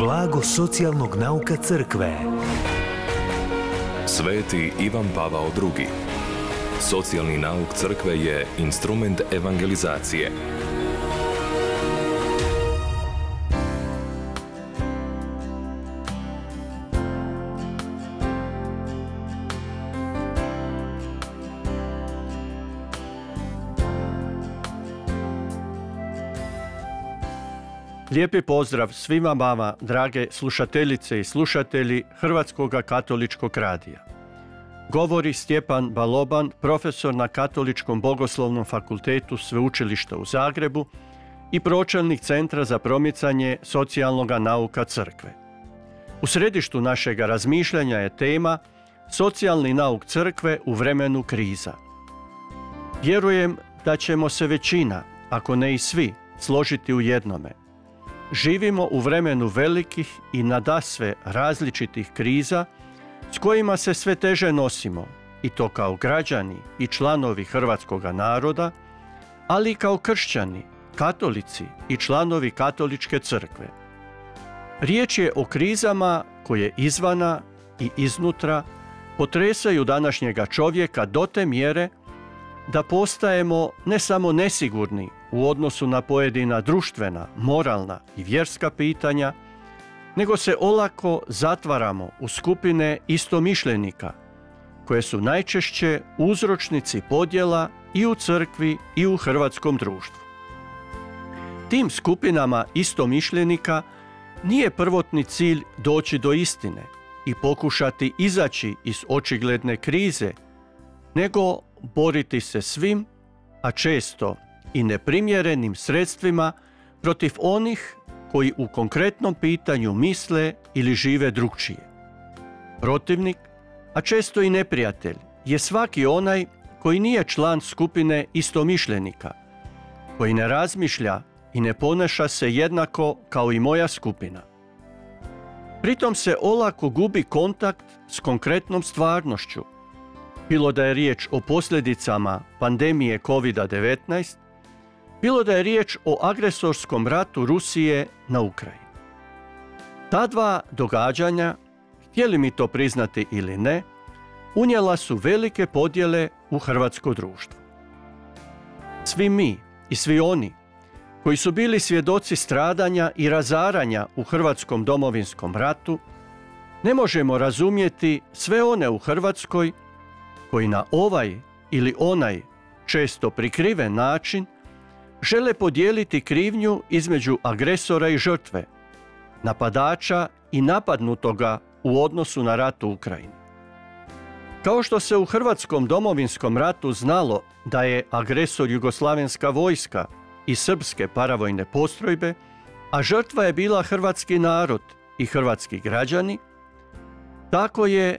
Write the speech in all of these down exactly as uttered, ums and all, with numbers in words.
Blago socijalnog nauka crkve. Sveti Ivan Pavao drugi. Socijalni nauk crkve je instrument evangelizacije. Lijepi pozdrav svima vama, drage slušateljice i slušatelji Hrvatskog katoličkog radija. Govori Stjepan Baloban, profesor na Katoličkom bogoslovnom fakultetu Sveučilišta u Zagrebu i pročelnik Centra za promicanje socijalnog nauka crkve. U središtu našega razmišljanja je tema socijalni nauk crkve u vremenu kriza. Vjerujem da ćemo se većina, ako ne i svi, složiti u jednome. Živimo u vremenu velikih i nadasve različitih kriza s kojima se sve teže nosimo, i to kao građani i članovi hrvatskoga naroda, ali i kao kršćani, katolici i članovi katoličke crkve. Riječ je o krizama koje izvana i iznutra potresaju današnjega čovjeka do te mjere da postajemo ne samo nesigurni u odnosu na pojedina društvena, moralna i vjerska pitanja, nego se olako zatvaramo u skupine istomišljenika, koje su najčešće uzročnici podjela i u crkvi i u hrvatskom društvu. Tim skupinama istomišljenika nije prvotni cilj doći do istine i pokušati izaći iz očigledne krize, nego boriti se svim, a često i neprimjerenim sredstvima protiv onih koji u konkretnom pitanju misle ili žive drukčije. Protivnik, a često i neprijatelj, je svaki onaj koji nije član skupine istomišljenika, koji ne razmišlja i ne ponaša se jednako kao i moja skupina. Pritom se olako gubi kontakt s konkretnom stvarnošću, bilo da je riječ o posljedicama pandemije kovid devetnaest, bilo da je riječ o agresorskom ratu Rusije na Ukrajini. Ta dva događanja, htjeli mi to priznati ili ne, unijela su velike podjele u hrvatsko društvo. Svi mi i svi oni koji su bili svjedoci stradanja i razaranja u hrvatskom domovinskom ratu, ne možemo razumjeti sve one u Hrvatskoj koji na ovaj ili onaj često prikriven način žele podijeliti krivnju između agresora i žrtve, napadača i napadnutoga u odnosu na rat u Ukrajini. Kao što se u hrvatskom domovinskom ratu znalo da je agresor jugoslavenska vojska i srpske paravojne postrojbe, a žrtva je bila hrvatski narod i hrvatski građani, tako je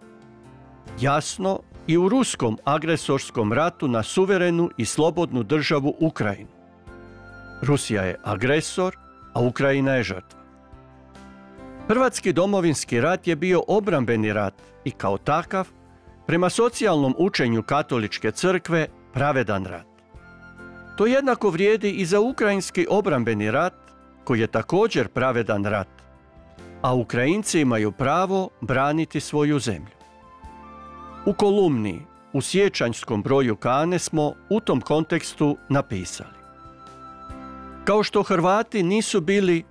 jasno i u ruskom agresorskom ratu na suverenu i slobodnu državu Ukrajinu. Rusija je agresor, a Ukrajina je žrtva. Hrvatski domovinski rat je bio obrambeni rat i kao takav, prema socijalnom učenju katoličke crkve, pravedan rat. To jednako vrijedi i za ukrajinski obrambeni rat, koji je također pravedan rat, a Ukrajinci imaju pravo braniti svoju zemlju. U kolumni u siječanjskom broju Kane smo u tom kontekstu napisali: kao što Hrvati nisu bili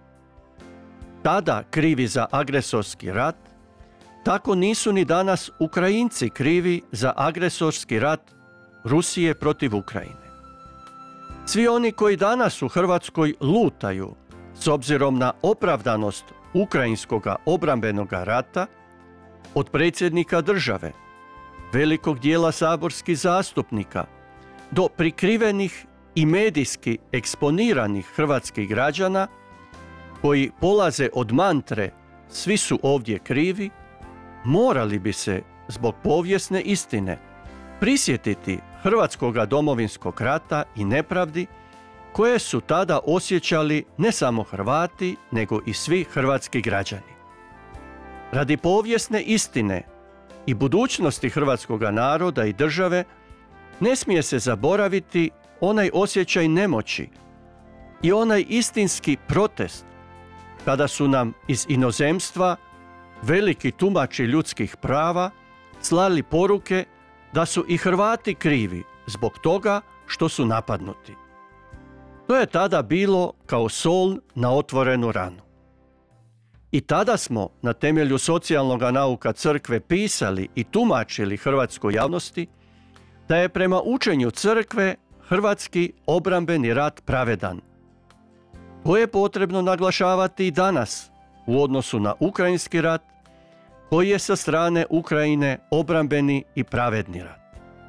tada krivi za agresorski rat, tako nisu ni danas Ukrajinci krivi za agresorski rat Rusije protiv Ukrajine. Svi oni koji danas u Hrvatskoj lutaju s obzirom na opravdanost ukrajinskog obrambenog rata, od predsjednika države, velikog dijela saborskih zastupnika, do prikrivenih i medijski eksponiranih hrvatskih građana koji polaze od mantre "svi su ovdje krivi", morali bi se zbog povijesne istine prisjetiti hrvatskoga domovinskog rata i nepravdi koje su tada osjećali ne samo Hrvati, nego i svi hrvatski građani. Radi povijesne istine i budućnosti hrvatskoga naroda i države ne smije se zaboraviti onaj osjećaj nemoći i onaj istinski protest kada su nam iz inozemstva veliki tumači ljudskih prava slali poruke da su i Hrvati krivi zbog toga što su napadnuti. To je tada bilo kao sol na otvorenu ranu. I tada smo na temelju socijalnog nauka crkve pisali i tumačili hrvatskoj javnosti da je prema učenju crkve hrvatski obrambeni rat pravedan. To je potrebno naglašavati i danas u odnosu na ukrajinski rat, koji je sa strane Ukrajine obrambeni i pravedni rat.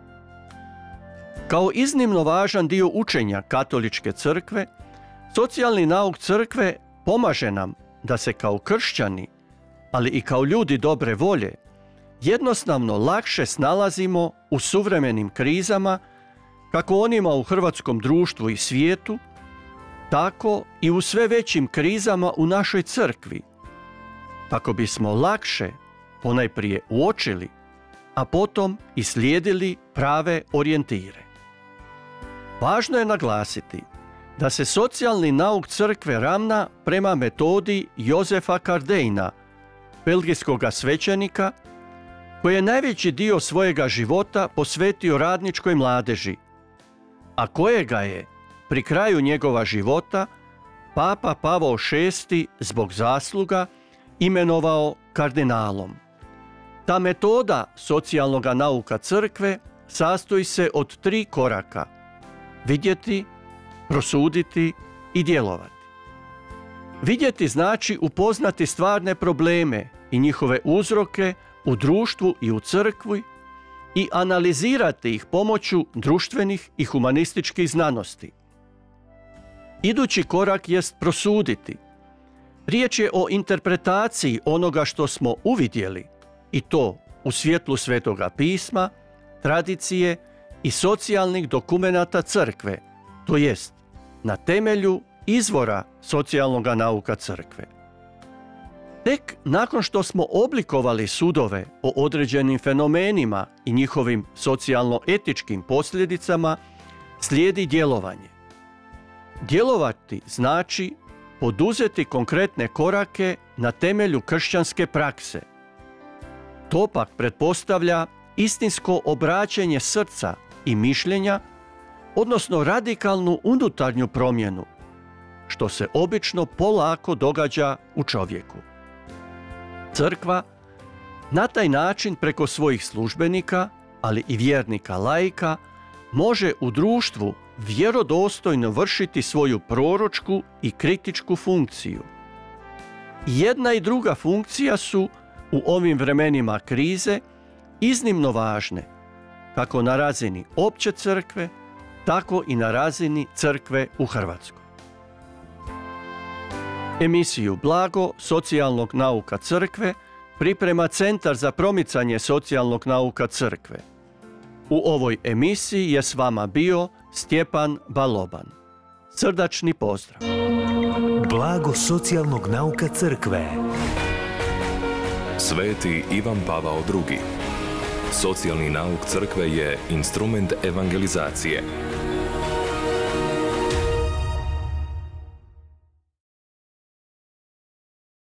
Kao iznimno važan dio učenja katoličke crkve, socijalni nauk crkve pomaže nam da se kao kršćani, ali i kao ljudi dobre volje, jednostavno lakše snalazimo u suvremenim krizama, kako onima u hrvatskom društvu i svijetu, tako i u sve većim krizama u našoj crkvi, kako bismo lakše ponajprije uočili, a potom i slijedili prave orijentire. Važno je naglasiti da se socijalni nauk crkve ravna prema metodi Jozefa Kardeina, belgijskog svećenika, koji je najveći dio svojega života posvetio radničkoj mladeži, a kojega je pri kraju njegova života Papa Pavao šesti zbog zasluga imenovao kardinalom. Ta metoda socijalnog nauka crkve sastoji se od tri koraka: vidjeti, prosuditi i djelovati. Vidjeti znači upoznati stvarne probleme i njihove uzroke u društvu i u crkvi i analizirati ih pomoću društvenih i humanističkih znanosti. Idući korak jest prosuditi. Riječ je o interpretaciji onoga što smo uvidjeli, i to u svjetlu Svetoga pisma, tradicije i socijalnih dokumenata crkve, to jest na temelju izvora socijalnog nauka crkve. Tek nakon što smo oblikovali sudove o određenim fenomenima i njihovim socijalno-etičkim posljedicama, slijedi djelovanje. Djelovati znači poduzeti konkretne korake na temelju kršćanske prakse. To pak pretpostavlja istinsko obraćanje srca i mišljenja, odnosno radikalnu unutarnju promjenu, što se obično polako događa u čovjeku. Crkva na taj način preko svojih službenika, ali i vjernika laika, može u društvu vjerodostojno vršiti svoju proročku i kritičku funkciju. Jedna i druga funkcija su u ovim vremenima krize iznimno važne, kako na razini opće crkve, tako i na razini crkve u Hrvatskoj. Emisiju Blago socijalnog nauka crkve priprema Centar za promicanje socijalnog nauka crkve. U ovoj emisiji je s vama bio Stjepan Baloban. Srdačni pozdrav! Blago socijalnog nauka crkve. Sveti Ivan Pavao drugi. Socijalni nauk crkve je instrument evangelizacije.